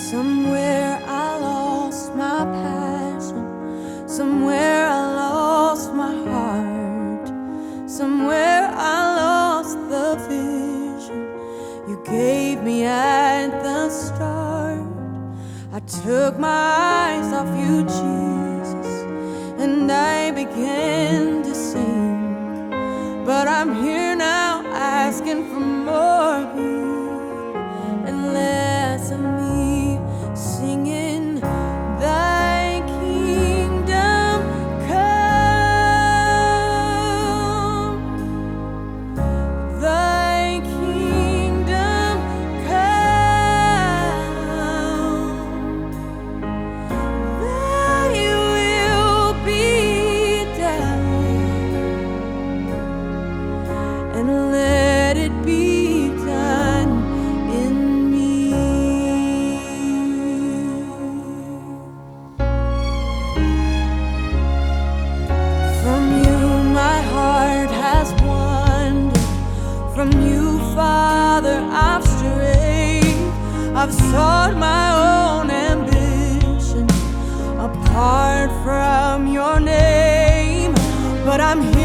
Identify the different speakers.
Speaker 1: Somewhere I lost my passion, somewhere I lost my heart, somewhere I lost the vision you gave me at the start. I took my eyes off you, Jesus, and I began to sing. But I'm here now asking for more of you and less of me, singing, Thy kingdom come, Thy kingdom come, Thy will be done, and let it be done in me. From you my heart has wandered, from you, Father, I've strayed. I've sought my own ambition apart from your name, but I'm here